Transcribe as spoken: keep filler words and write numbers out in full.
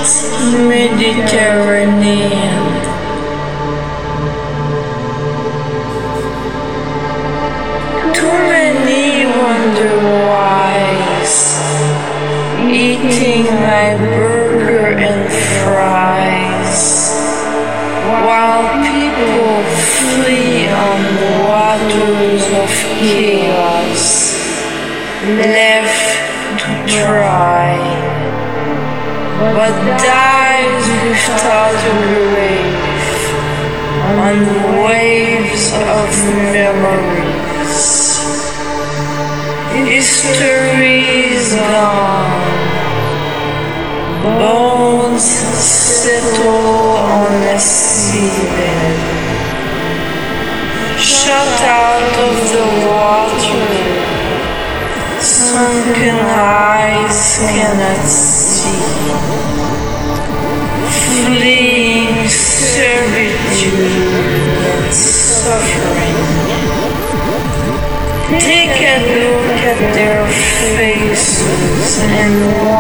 Mediterranean. Too many wonder whys, eating my burger and fries, while people flee on the waters of chaos, left to try, but dies without a grave on the waves of memories. History is gone, bones settle on a seabed, shut out of the water, sunken eyes cannot see, fleeing servitude and suffering. Take a look at their faces and